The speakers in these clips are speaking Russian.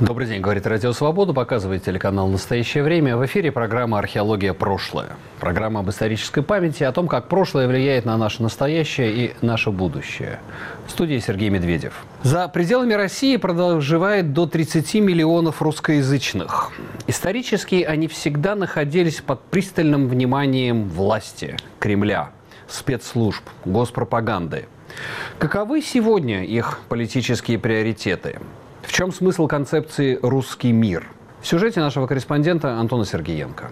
Добрый день, говорит Радио Свобода, показывает телеканал «Настоящее время». В эфире программа «Археология. Прошлое». Программа об исторической памяти, о том, как прошлое влияет на наше настоящее и наше будущее. В студии Сергей Медведев. За пределами России проживает до 30 миллионов русскоязычных. Исторически они всегда находились под пристальным вниманием власти, Кремля, спецслужб, госпропаганды. Каковы сегодня их политические приоритеты? В чем смысл концепции «русский мир»? В сюжете нашего корреспондента Антона Сергеенко.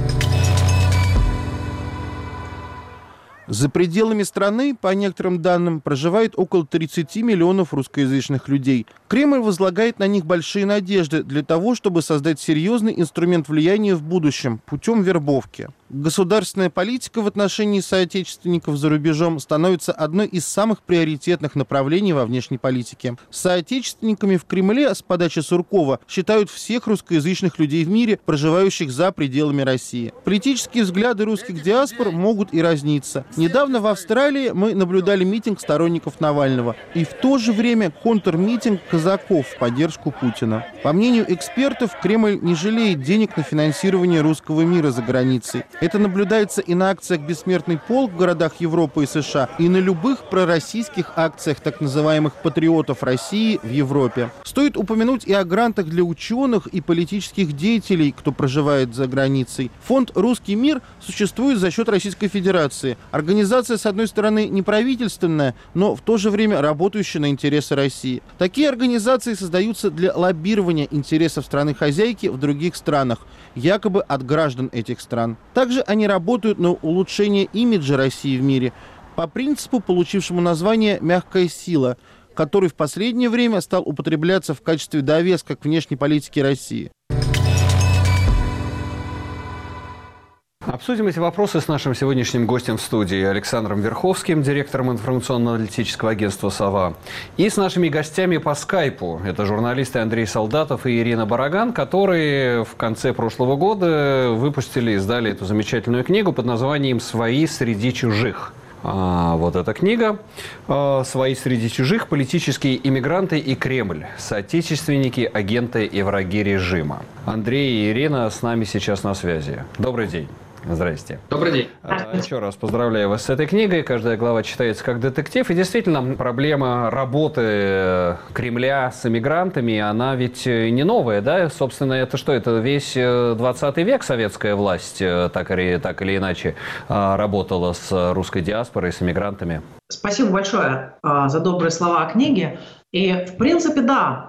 За пределами страны, по некоторым данным, проживает около 30 миллионов русскоязычных людей. Кремль возлагает на них большие надежды для того, чтобы создать серьезный инструмент влияния в будущем путем вербовки. Государственная политика в отношении соотечественников за рубежом становится одной из самых приоритетных направлений во внешней политике. Соотечественниками в Кремле с подачи Суркова считают всех русскоязычных людей в мире, проживающих за пределами России. Политические взгляды русских диаспор могут и разниться. Недавно в Австралии мы наблюдали митинг сторонников Навального и в то же время контрмитинг казаков в поддержку Путина. По мнению экспертов, Кремль не жалеет денег на финансирование русского мира за границей. Это наблюдается и на акциях «Бессмертный полк» в городах Европы и США, и на любых пророссийских акциях так называемых патриотов России в Европе. Стоит упомянуть и о грантах для ученых и политических деятелей, кто проживает за границей. Фонд «Русский мир» существует за счет Российской Федерации. Организация, с одной стороны, неправительственная, но в то же время работающая на интересы России. Такие организации создаются для лоббирования интересов страны-хозяйки в других странах, якобы от граждан этих стран. Также они работают на улучшение имиджа России в мире по принципу, получившему название «мягкая сила», который в последнее время стал употребляться в качестве довеска к внешней политике России. Обсудим эти вопросы с нашим сегодняшним гостем в студии Александром Верховским, директором информационно-аналитического агентства «Сова», и с нашими гостями по скайпу. Это журналисты Андрей Солдатов и Ирина Бараган, которые в конце прошлого года выпустили, издали эту замечательную книгу под названием «Свои среди чужих». Вот эта книга «Свои среди чужих. Политические иммигранты и Кремль. Соотечественники, агенты и враги режима». Андрей и Ирина с нами сейчас на связи. Добрый день. Здрасте. Добрый день. Еще раз поздравляю вас с этой книгой. Каждая глава читается как детектив. И действительно, проблема работы Кремля с эмигрантами, она ведь не новая, да? Собственно, это что? Это весь 20 век советская власть так или иначе работала с русской диаспорой, с эмигрантами. Спасибо большое за добрые слова о книге. И, в принципе, да,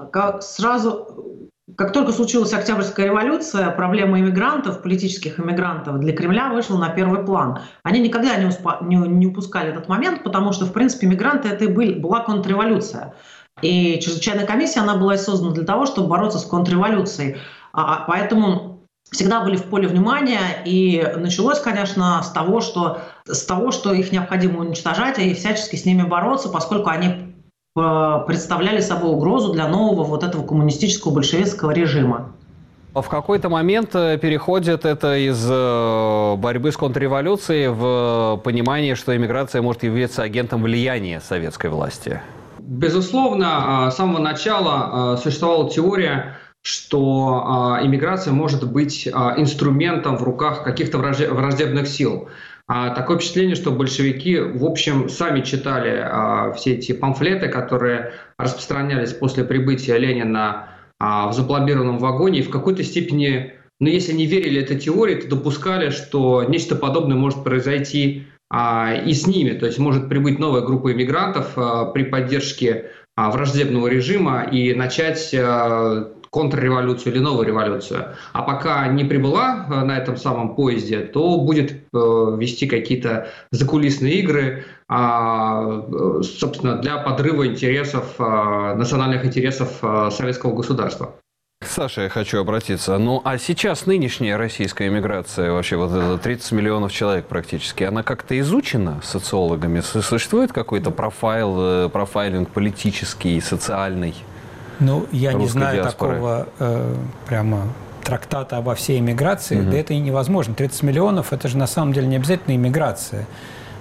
как только случилась Октябрьская революция, проблема иммигрантов, политических иммигрантов для Кремля вышла на первый план. Они никогда не упускали этот момент, потому что, в принципе, иммигранты — это и была контрреволюция. И чрезвычайная комиссия, она была создана для того, чтобы бороться с контрреволюцией. Поэтому всегда были в поле внимания, и началось, конечно, с того, что их необходимо уничтожать и всячески с ними бороться, поскольку они представляли собой угрозу для нового вот этого коммунистического большевистского режима. В какой-то момент переходит это из борьбы с контрреволюцией в понимание, что иммиграция может являться агентом влияния советской власти. Безусловно, с самого начала существовала теория, что иммиграция может быть инструментом в руках каких-то враждебных сил. Такое впечатление, что большевики, в общем, сами читали все эти памфлеты, которые распространялись после прибытия Ленина в запломбированном вагоне, и в какой-то степени, если не верили этой теории, то допускали, что нечто подобное может произойти и с ними. То есть может прибыть новая группа иммигрантов при поддержке враждебного режима и начать контрреволюцию или новую революцию. А пока не прибыла на этом самом поезде, то будет вести какие-то закулисные игры, собственно, для подрыва интересов, национальных интересов советского государства. К Саше я хочу обратиться. А сейчас нынешняя российская эмиграция, вообще вот это 30 миллионов человек практически, она как-то изучена социологами? Существует какой-то профайлинг политический, социальный? Я не знаю диаспоры. такого прямо трактата обо всей эмиграции, да это и невозможно. 30 миллионов – это же на самом деле не обязательно эмиграция.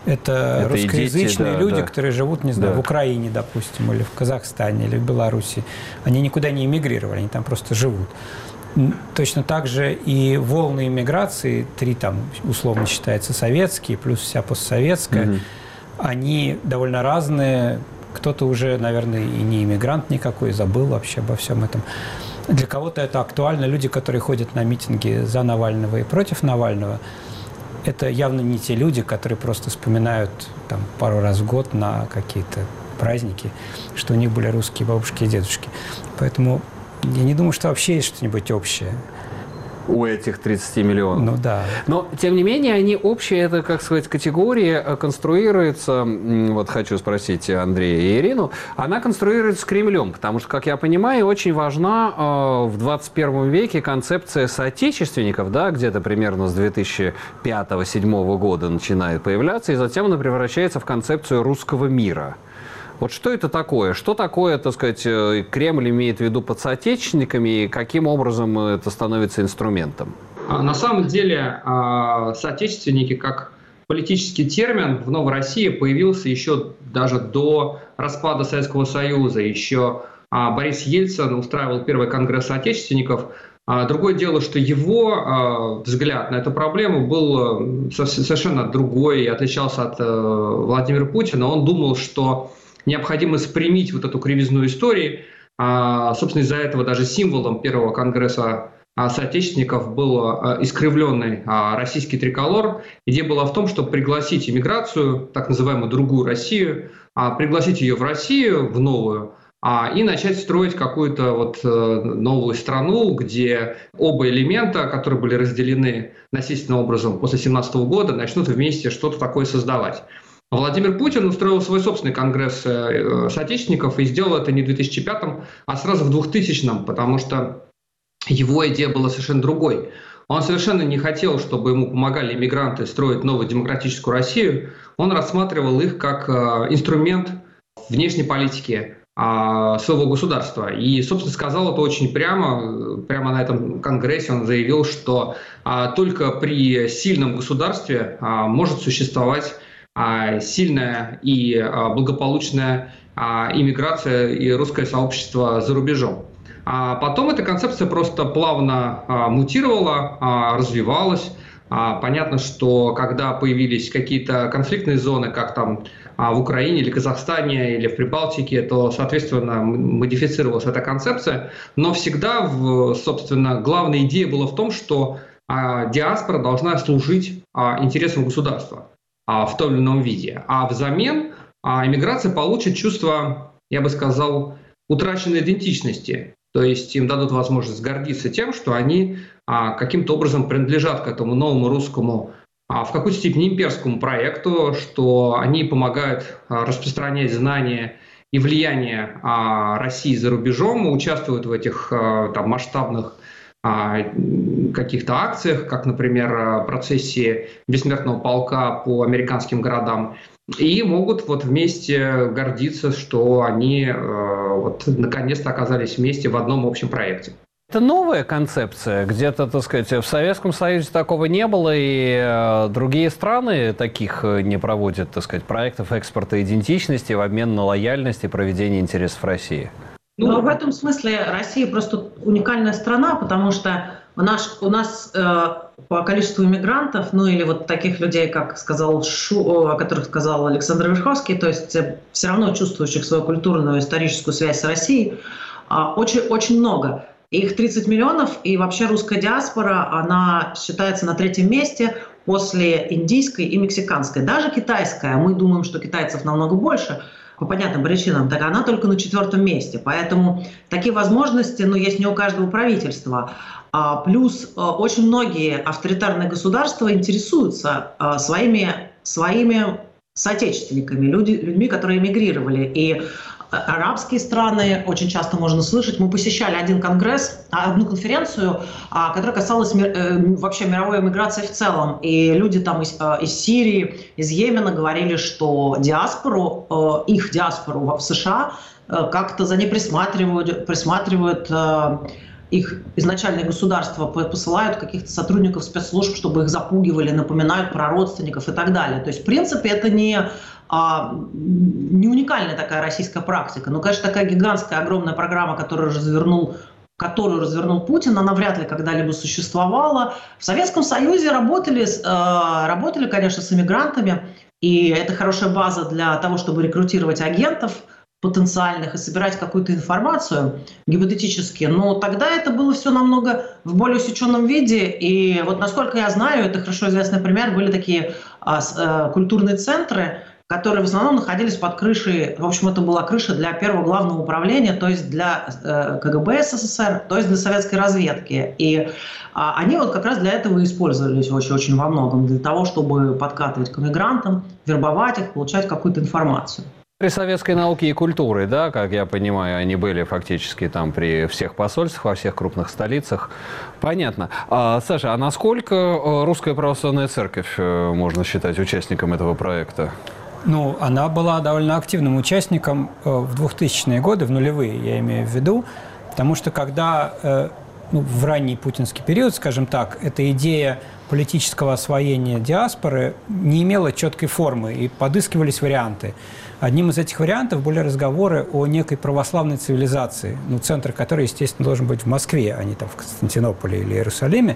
Это русскоязычные дети, люди, да. которые живут, не знаю, в Украине, допустим, или в Казахстане, или в Беларуси. Они никуда не эмигрировали, они там просто живут. Точно так же и волны иммиграции, 3 там условно считается советские, плюс вся постсоветская, они довольно разные. Кто-то уже, наверное, и не иммигрант никакой, забыл вообще обо всем этом. Для кого-то это актуально. Люди, которые ходят на митинги за Навального и против Навального, это явно не те люди, которые просто вспоминают там, пару раз в год на какие-то праздники, что у них были русские бабушки и дедушки. Поэтому я не думаю, что вообще есть что-нибудь общее. У этих 30 миллионов. Ну да. Но, тем не менее, они общие, это, как сказать, категория конструируется, вот хочу спросить Андрея и Ирину, она конструируется Кремлем, потому что, как я понимаю, очень важна в 21 веке концепция соотечественников, да, где-то примерно с 2005-2007 года начинает появляться, и затем она превращается в концепцию русского мира. Вот что это такое? Что такое, так сказать, Кремль имеет в виду под соотечественниками и каким образом это становится инструментом? На самом деле соотечественники как политический термин в Новой России появился еще даже до распада Советского Союза. Еще Борис Ельцин устраивал первый конгресс соотечественников. Другое дело, что его взгляд на эту проблему был совершенно другой и отличался от Владимира Путина. Он думал, что необходимо спрямить вот эту кривизну истории. Собственно, из-за этого даже символом первого конгресса соотечественников был искривленный российский триколор. Идея была в том, чтобы пригласить иммиграцию, так называемую другую Россию, пригласить ее в Россию, в новую, и начать строить какую-то вот новую страну, где оба элемента, которые были разделены насильственным образом после 1917 года, начнут вместе что-то такое создавать. Владимир Путин устроил свой собственный конгресс соотечественников и сделал это не в 2005, а сразу в 2000, потому что его идея была совершенно другой. Он совершенно не хотел, чтобы ему помогали иммигранты строить новую демократическую Россию. Он рассматривал их как инструмент внешней политики своего государства. И, собственно, сказал это очень прямо на этом конгрессе. Он заявил, что только при сильном государстве может существовать сильная и благополучная иммиграция и русское сообщество за рубежом. А потом эта концепция просто плавно мутировала, развивалась. Понятно, что когда появились какие-то конфликтные зоны, как там в Украине или Казахстане или в Прибалтике, то, соответственно, модифицировалась эта концепция. Но всегда, собственно, главная идея была в том, что диаспора должна служить интересам государства в том или ином виде. А взамен иммиграция получит чувство, я бы сказал, утраченной идентичности. То есть им дадут возможность гордиться тем, что они каким-то образом принадлежат к этому новому русскому, в какой-то степени имперскому проекту, что они помогают распространять знания и влияние России за рубежом, участвуют в этих там, масштабных каких-то акциях, как, например, процессии Бессмертного полка по американским городам, и могут вот вместе гордиться, что они вот наконец-то оказались вместе в одном общем проекте. Это новая концепция. Где-то, так сказать, в Советском Союзе такого не было, и другие страны таких не проводят, так сказать, проектов экспорта идентичности в обмен на лояльность и проведение интересов России. Ну, в этом смысле Россия просто уникальная страна, потому что у нас по количеству иммигрантов, ну или вот таких людей, как сказал о которых сказал Александр Верховский, то есть все равно чувствующих свою культурную, историческую связь с Россией, очень много. Их 30 миллионов, и вообще русская диаспора, она считается на 3-м месте после индийской и мексиканской. Даже китайская, мы думаем, что китайцев намного больше, по понятным причинам, так она только на 4-м месте. Поэтому такие возможности, есть не у каждого правительства. Плюс очень многие авторитарные государства интересуются своими соотечественниками, людьми, которые эмигрировали. И арабские страны очень часто можно слышать. Мы посещали одну конференцию, которая касалась вообще мировой эмиграции в целом. И люди там из Сирии, из Йемена говорили, что их диаспору в США как-то за ней присматривают их изначальное государство посылают каких-то сотрудников спецслужб, чтобы их запугивали, напоминают про родственников и так далее. То есть, в принципе, это не уникальная такая российская практика. Но, конечно, такая гигантская, огромная программа, которую развернул Путин, она вряд ли когда-либо существовала. В Советском Союзе работали, конечно, с иммигрантами, и это хорошая база для того, чтобы рекрутировать агентов потенциальных и собирать какую-то информацию гипотетически. Но тогда это было все намного в более усеченном виде. И вот, насколько я знаю, это хорошо известный пример, были такие культурные центры, которые в основном находились под крышей, в общем, это была крыша для первого главного управления, то есть для КГБ СССР, то есть для советской разведки. И они вот как раз для этого и использовались очень-очень во многом, для того, чтобы подкатывать к иммигрантам, вербовать их, получать какую-то информацию. При советской науке и культуре, да, как я понимаю, они были фактически там при всех посольствах, во всех крупных столицах. Понятно. Саша, а насколько Русская Православная Церковь можно считать участником этого проекта? Ну, она была довольно активным участником в 2000-е годы, в нулевые, я имею в виду, потому что когда в ранний путинский период, скажем так, эта идея политического освоения диаспоры не имела четкой формы, и подыскивались варианты. Одним из этих вариантов были разговоры о некой православной цивилизации, центр которой, естественно, должен быть в Москве, а не там в Константинополе или Иерусалиме.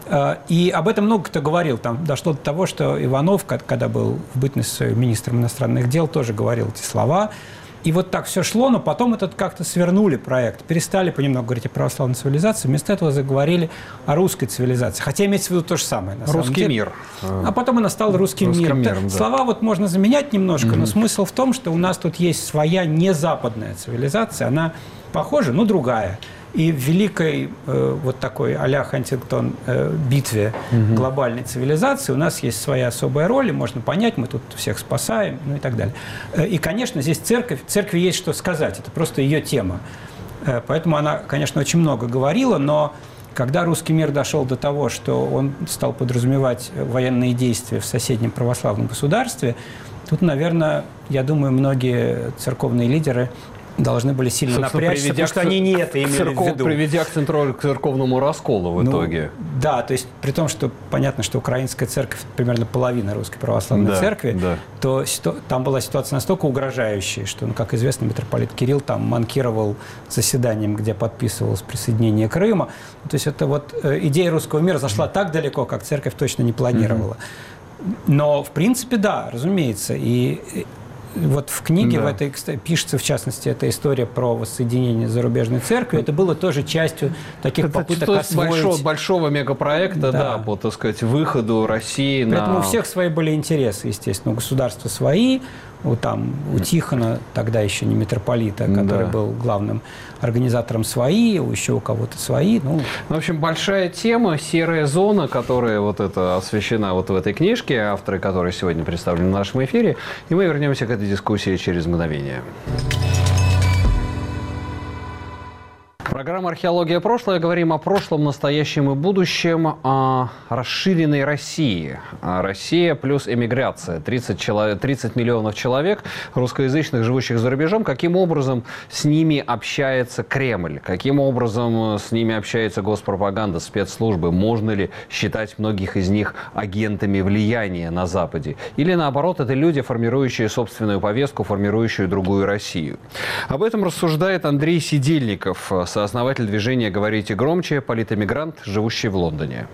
И об этом много кто говорил. Там дошло до того, что Иванов, когда был в бытность министром иностранных дел, тоже говорил эти слова. И вот так все шло, но потом этот как-то свернули проект. Перестали понемногу говорить о православной цивилизации, вместо этого заговорили о русской цивилизации. Хотя имеется в виду то же самое. Русский мир. А потом она стала русским миром. Да. Слова вот можно заменять немножко, но смысл в том, что у нас тут есть своя незападная цивилизация. Она похожа, но другая. И в великой вот такой а-ля Хантингтон битве глобальной цивилизации у нас есть своя особая роль, и можно понять, мы тут всех спасаем, и так далее. И, конечно, здесь церкви есть что сказать, это просто ее тема. Поэтому она, конечно, очень много говорила, но когда русский мир дошел до того, что он стал подразумевать военные действия в соседнем православном государстве, тут, наверное, я думаю, многие церковные лидеры должны были сильно напрячься, потому что они не это имели в виду. Приведя к церковному расколу в итоге. Да, то есть при том, что понятно, что украинская церковь примерно половина русской православной церкви, то там была ситуация настолько угрожающая, что, как известно, митрополит Кирилл там манкировал заседанием, где подписывалось присоединение Крыма. То есть это вот идея русского мира зашла так далеко, как церковь точно не планировала. Но, в принципе, да, разумеется. И вот в книге в этой пишется, в частности, эта история про воссоединение зарубежной церкви. Это было тоже частью таких попыток освоить... большого мегапроекта, по, так сказать, выходу России на... Поэтому у всех свои были интересы, естественно. У государства свои, у Тихона, тогда еще не митрополита, который был главным организатором, свои, еще у кого-то свои. В общем, большая тема, серая зона, которая вот это освещена вот в этой книжке, авторы которой сегодня представлены в нашем эфире. И мы вернемся к этой дискуссии через мгновение. Программа «Археология. Прошлое». Говорим о прошлом, настоящем и будущем, о расширенной России. Россия плюс эмиграция. 30 миллионов человек, русскоязычных, живущих за рубежом. Каким образом с ними общается Кремль? Каким образом с ними общается госпропаганда, спецслужбы? Можно ли считать многих из них агентами влияния на Западе? Или наоборот, это люди, формирующие собственную повестку, формирующие другую Россию? Об этом рассуждает Андрей Сидельников, сооснователь движения «Говорите громче», политэмигрант, живущий в Лондоне.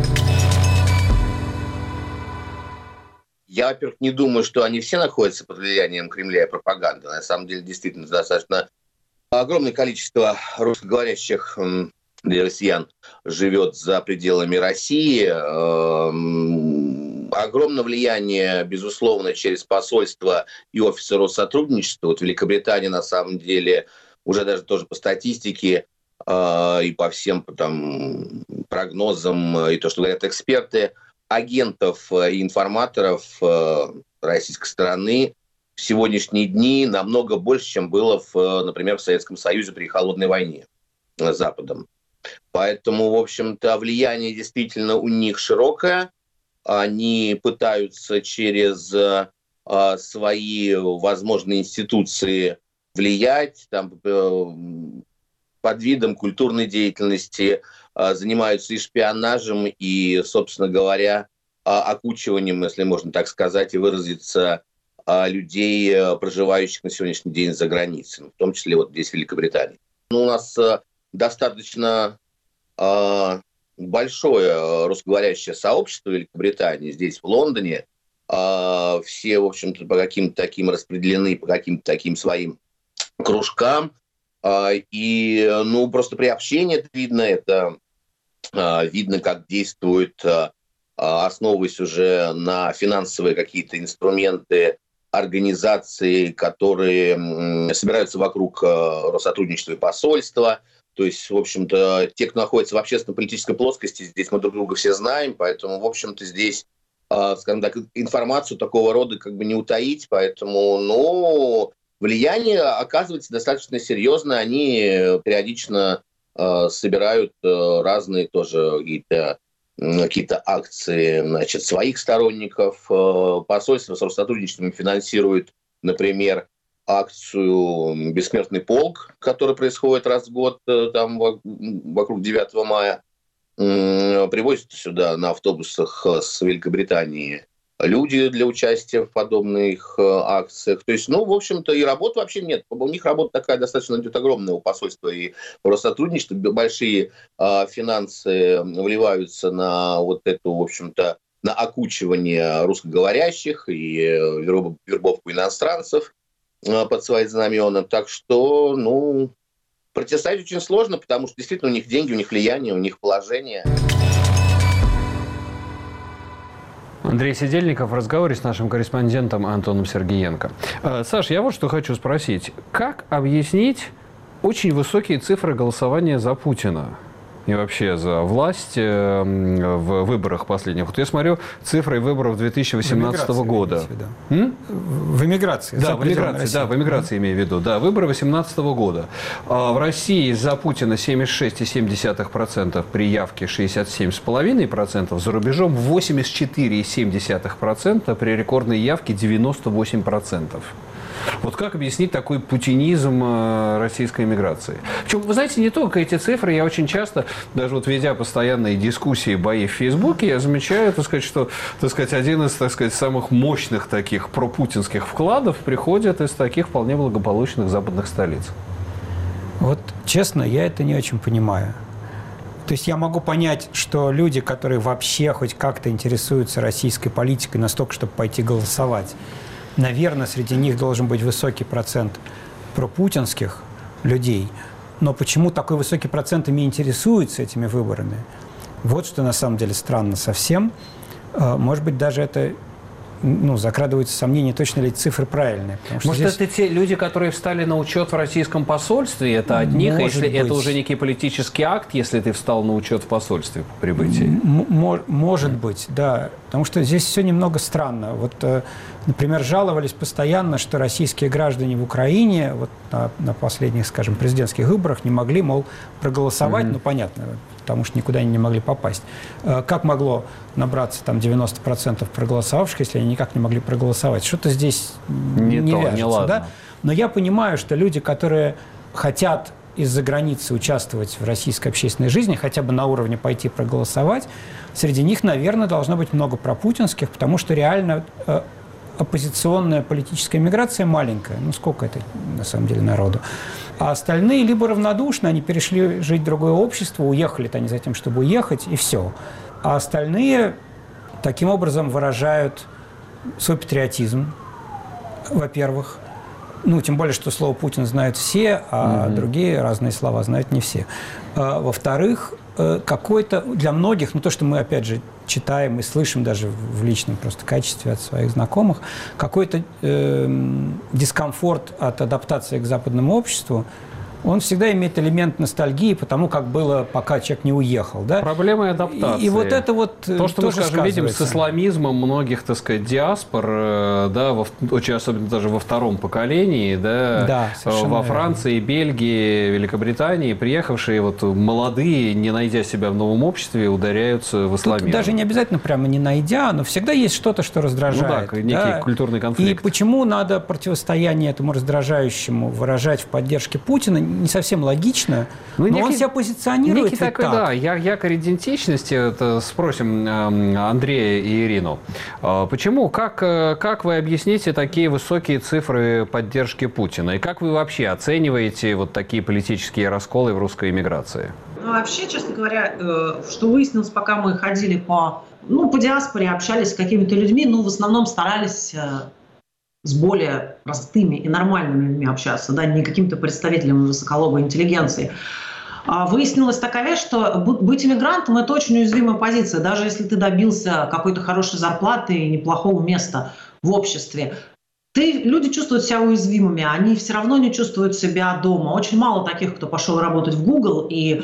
Я, во-первых, не думаю, что они все находятся под влиянием Кремля и пропаганды. На самом деле, действительно, достаточно огромное количество русскоговорящих россиян живет за пределами России. Огромное влияние, безусловно, через посольство и офисы Россотрудничества. Вот Великобритания, на самом деле, уже даже тоже по статистике и по всем там прогнозам, и то, что говорят эксперты, агентов и информаторов российской стороны в сегодняшние дни намного больше, чем было, например, в Советском Союзе при Холодной войне с Западом. Поэтому, в общем-то, влияние действительно у них широкое. Они пытаются через свои возможные институции влиять, там, под видом культурной деятельности занимаются и шпионажем, и, собственно говоря, окучиванием, если можно так сказать, и выразиться, людей, проживающих на сегодняшний день за границей, в том числе вот здесь, в Великобритании. У нас достаточно большое русскоговорящее сообщество в Великобритании, здесь, в Лондоне. Все, в общем-то, по каким-то таким распределены, по каким-то таким своим кружкам. И, просто при общении это видно, как действуют, основываясь уже на финансовые какие-то инструменты, организации, которые собираются вокруг Россотрудничества и посольства. То есть, в общем-то, те, кто находится в общественно-политической плоскости, здесь мы друг друга все знаем, поэтому, в общем-то, здесь, скажем так, информацию такого рода как бы не утаить, поэтому, влияние оказывается достаточно серьезное, они периодично собирают разные тоже какие-то акции, значит, своих сторонников. Посольство с Россотрудничеством финансирует, например, акцию «Бессмертный полк», которая происходит раз в год там вокруг 9 мая. Привозят сюда на автобусах с Великобритании люди для участия в подобных акциях. То есть, в общем-то, и работы вообще нет. У них работа такая достаточно идет огромная у посольства и Россотрудничества. Большие финансы вливаются на вот эту, в общем-то, на окучивание русскоговорящих и вербовку иностранцев под свои знамена. Так что, противостоять очень сложно, потому что действительно у них деньги, у них влияние, у них положение. Андрей Сидельников в разговоре с нашим корреспондентом Антоном Сергеенко. Саш, я вот что хочу спросить. Как объяснить очень высокие цифры голосования за Путина и вообще за власть в выборах последних? Вот я смотрю цифры выборов 2018 года. В эмиграции. Да, в эмиграции имею в виду. Да, выборы 2018 года. В России за Путина 76,7%, при явке 67,5%, за рубежом 84,7%, при рекордной явке 98%. Вот как объяснить такой путинизм российской эмиграции? Причем, вы знаете, не только эти цифры, я очень часто, даже вот ведя постоянные дискуссии, бои в Фейсбуке, я замечаю, что, один из, самых мощных таких пропутинских вкладов приходит из таких вполне благополучных западных столиц. Вот, честно, я это не очень понимаю. То есть я могу понять, что люди, которые вообще хоть как-то интересуются российской политикой настолько, чтобы пойти голосовать, наверное, среди них должен быть высокий процент пропутинских людей. Но почему такой высокий процент ими интересуется этими выборами? Вот что на самом деле странно совсем. Может быть, даже это закрадываются сомнения, точно ли эти цифры правильные. Может, здесь... это те люди, которые встали на учет в российском посольстве, это от них, а если это уже некий политический акт, если ты встал на учет в посольстве по прибытии? Может быть, да. Потому что здесь все немного странно. Вот, например, жаловались постоянно, что российские граждане в Украине на последних, скажем, президентских выборах не могли, проголосовать, понятно, потому что никуда они не могли попасть. Как могло набраться там 90% проголосовавших, если они никак не могли проголосовать? Что-то здесь не вяжется. Да? Но я понимаю, что люди, которые хотят из-за границы участвовать в российской общественной жизни, хотя бы на уровне пойти проголосовать, среди них, наверное, должно быть много пропутинских, потому что реально оппозиционная политическая миграция маленькая. Сколько это, на самом деле, народу? А остальные либо равнодушны, они перешли жить в другое общество, уехали-то они за тем, чтобы уехать, и все. А остальные таким образом выражают свой патриотизм, во-первых. Тем более, что слово «Путин» знают все, а другие разные слова знают не все. Во-вторых, какой-то для многих, то, что мы, опять же, читаем и слышим даже в личном просто качестве от своих знакомых, какой-то дискомфорт от адаптации к западному обществу, он всегда имеет элемент ностальгии, потому как было, пока человек не уехал. Да? Проблема адаптации. И вот это вот то, что мы, скажем, видим с исламизмом многих, диаспор, очень особенно даже во втором поколении, во Франции, Бельгии, Великобритании, приехавшие молодые, не найдя себя в новом обществе, ударяются в исламизм. Тут даже не обязательно прямо не найдя, но всегда есть что-то, что раздражает. Некий культурный конфликт. И почему надо противостояние этому раздражающему выражать в поддержке Путина? не совсем логично, но он себя позиционирует некий такой, да, якорь идентичности. Это спросим Андрея и Ирину. Почему? Как вы объясните такие высокие цифры поддержки Путина? И как вы вообще оцениваете вот такие политические расколы в русской эмиграции? Ну, вообще, честно говоря, что выяснилось, пока мы ходили по диаспоре, общались с какими-то людьми, в основном старались с более простыми и нормальными людьми общаться, да, не каким-то представителем высоколобой интеллигенции. Выяснилась такая вещь, что быть иммигрантом – это очень уязвимая позиция. Даже если ты добился какой-то хорошей зарплаты и неплохого места в обществе, люди чувствуют себя уязвимыми, они все равно не чувствуют себя дома. Очень мало таких, кто пошел работать в Google, и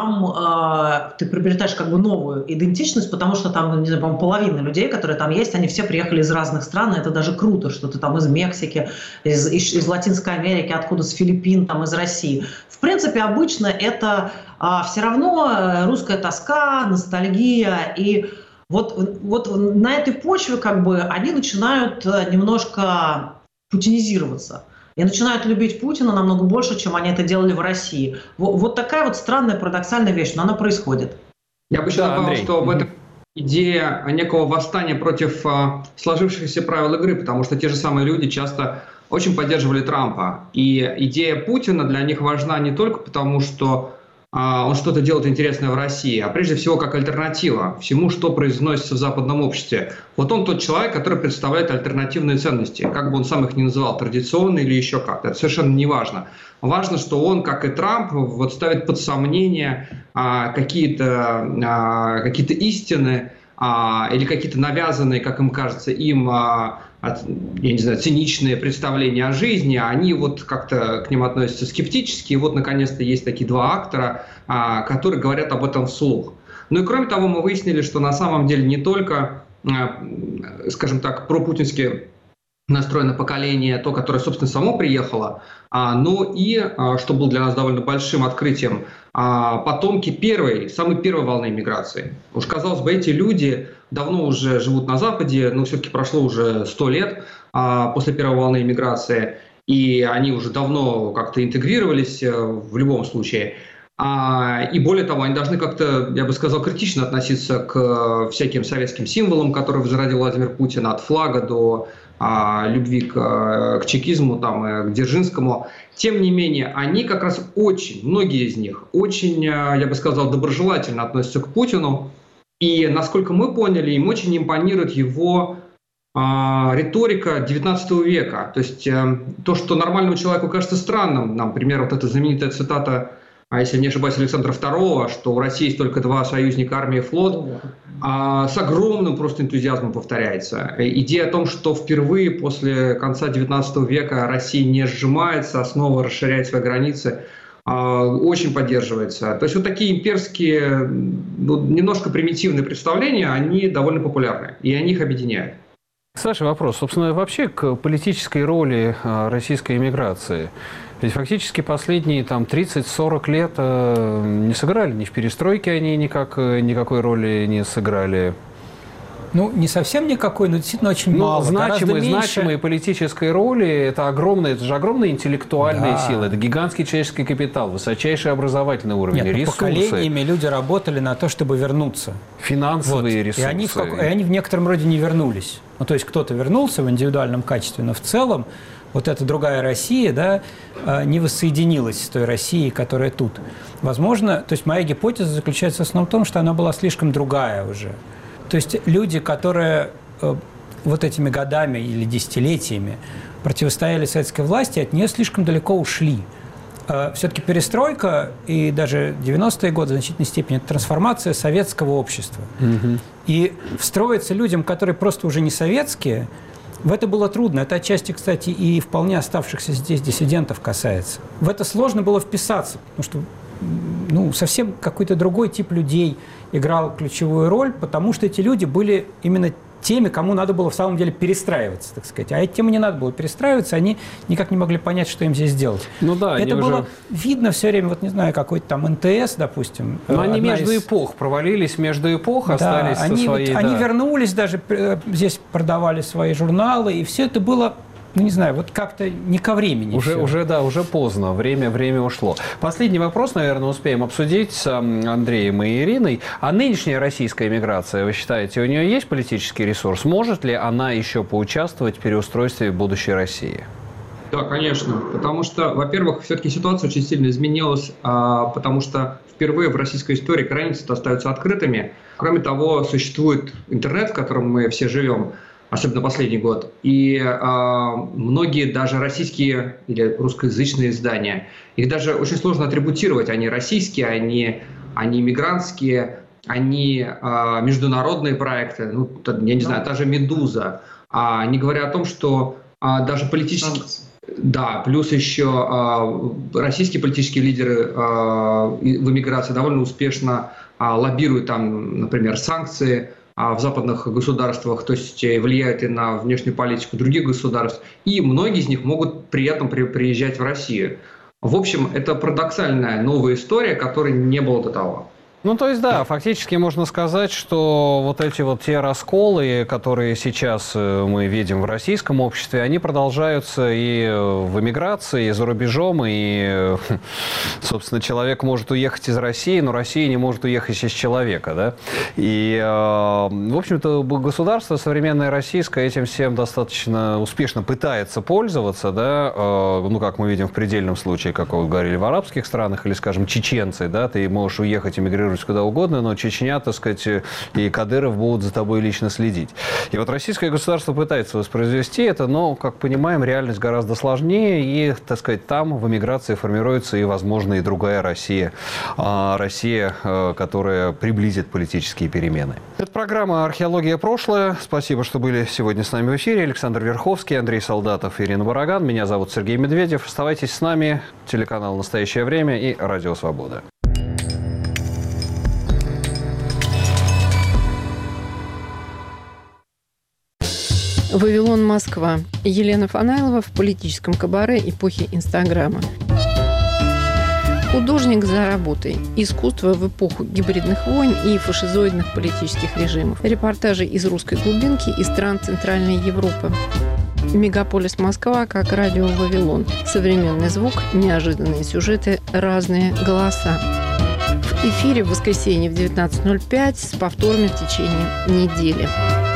там ты приобретаешь как бы новую идентичность, потому что там, не знаю, по-моему, половина людей, которые там есть, они все приехали из разных стран, и это даже круто, что ты там из Мексики, из Латинской Америки, откуда, с Филиппин, там, из России. В принципе, обычно это все равно русская тоска, ностальгия, и вот на этой почве как бы они начинают немножко путинизироваться. И начинают любить Путина намного больше, чем они это делали в России. Вот такая вот странная, парадоксальная вещь, но она происходит. Я бы еще добавил, что в этом идея некого восстания против сложившихся правил игры, потому что те же самые люди часто очень поддерживали Трампа. И идея Путина для них важна не только потому, что он что-то делает интересное в России, а прежде всего как альтернатива всему, что произносится в западном обществе. Вот он тот человек, который представляет альтернативные ценности, как бы он сам их ни называл, традиционные или еще как-то, это совершенно не важно. Важно, что он, как и Трамп, ставит под сомнение какие-то истины или какие-то навязанные, как им кажется, им я не знаю, циничные представления о жизни, они вот как-то к ним относятся скептически. И вот, наконец-то, есть такие два актора, которые говорят об этом вслух. Ну и кроме того, мы выяснили, что на самом деле не только, скажем так, пропутински настроено поколение, то, которое, собственно, само приехало, но и, что было для нас довольно большим открытием, потомки самой первой волны миграции. Уж, казалось бы, эти люди давно уже живут на Западе, но все-таки прошло уже 100 лет после первой волны миграции, и они уже давно как-то интегрировались в любом случае. И более того, они должны как-то, я бы сказал, критично относиться к всяким советским символам, которые возродил Владимир Путин, от флага до любви к чекизму, к Дзержинскому. Тем не менее, они как раз многие из них очень, я бы сказал, доброжелательно относятся к Путину. И, насколько мы поняли, им очень импонирует его риторика XIX века. То есть то, что нормальному человеку кажется странным, например, вот эта знаменитая цитата, если не ошибаюсь, Александра II, что у России есть только два союзника, армия и флот, с огромным просто энтузиазмом повторяется. Идея о том, что впервые после конца XIX века Россия не сжимается, а снова расширяет свои границы, очень поддерживается. То есть вот такие имперские, немножко примитивные представления, они довольно популярны, и они их объединяют. Саша, вопрос, собственно, вообще к политической роли российской эмиграции. Ведь фактически последние 30-40 лет не сыграли, ни в перестройке они никакой роли не сыграли. Не совсем никакой, но действительно очень мало. Значимой политической роли это же огромные интеллектуальные силы, это гигантский человеческий капитал, высочайший образовательный уровень, ресурсы. Поколениями люди работали на то, чтобы вернуться. Финансовые ресурсы. И они в некотором роде не вернулись. То есть кто-то вернулся в индивидуальном качестве, но в целом вот эта другая Россия, не воссоединилась с той Россией, которая тут. Возможно, то есть моя гипотеза заключается в основном в том, что она была слишком другая уже. То есть люди, которые вот этими годами или десятилетиями противостояли советской власти, от нее слишком далеко ушли. Все-таки перестройка и даже 90-е годы в значительной степени – это трансформация советского общества. И встроиться людям, которые просто уже не советские, в это было трудно. Это отчасти, кстати, и вполне оставшихся здесь диссидентов касается. В это сложно было вписаться, потому что совсем какой-то другой тип людей играл ключевую роль, потому что эти люди были именно теми, кому надо было в самом деле перестраиваться, так сказать. А тем не надо было перестраиваться, они никак не могли понять, что им здесь делать. Это было видно все время, не знаю, какой-то там НТС, допустим. Но они эпох, провалились между эпох, остались со своей... Они вернулись, даже здесь продавали свои журналы, и все это было Ну, не знаю, вот как-то не ко времени Уже поздно, время ушло. Последний вопрос, наверное, успеем обсудить с Андреем и Ириной. А нынешняя российская эмиграция, вы считаете, у нее есть политический ресурс? Может ли она еще поучаствовать в переустройстве будущей России? Да, конечно, потому что, во-первых, все-таки ситуация очень сильно изменилась, потому что впервые в российской истории границы остаются открытыми. Кроме того, существует интернет, в котором мы все живем, особенно последний год, и многие даже российские или русскоязычные издания, их даже очень сложно атрибутировать, они российские, они мигрантские, они международные проекты, ну, я не знаю, та же «Медуза», не говоря о том, что даже политические... Да, плюс еще российские политические лидеры в эмиграции довольно успешно лоббируют там, например, санкции в западных государствах, то есть влияют и на внешнюю политику других государств, и многие из них могут при этом приезжать в Россию. В общем, это парадоксальная новая история, которой не было до того. Ну, то есть, да, фактически можно сказать, что вот эти вот те расколы, которые сейчас мы видим в российском обществе, они продолжаются и в эмиграции, и за рубежом, и, собственно, человек может уехать из России, но Россия не может уехать из человека, да. И, в общем-то, государство современное российское этим всем достаточно успешно пытается пользоваться, да, ну, как мы видим в предельном случае, как вы говорили, в арабских странах, или, скажем, чеченцы, да, ты можешь уехать, эмигрировать куда угодно, но Чечня, так сказать, и Кадыров будут за тобой лично следить. И вот российское государство пытается воспроизвести это, но, как понимаем, реальность гораздо сложнее, и, так сказать, там в эмиграции формируется и, возможно, и другая Россия. Россия, которая приблизит политические перемены. Это программа «Археология. Прошлое». Спасибо, что были сегодня с нами в эфире. Александр Верховский, Андрей Солдатов, Ирина Бараган. Меня зовут Сергей Медведев. Оставайтесь с нами. Телеканал «Настоящее время» и Радио Свобода. «Вавилон. Москва». Елена Фанайлова в политическом кабаре эпохи Инстаграма. Художник за работой. Искусство в эпоху гибридных войн и фашизоидных политических режимов. Репортажи из русской глубинки и стран Центральной Европы. Мегаполис Москва как радио «Вавилон». Современный звук, неожиданные сюжеты, разные голоса. В эфире в воскресенье в 19:05 с повторами в течение недели.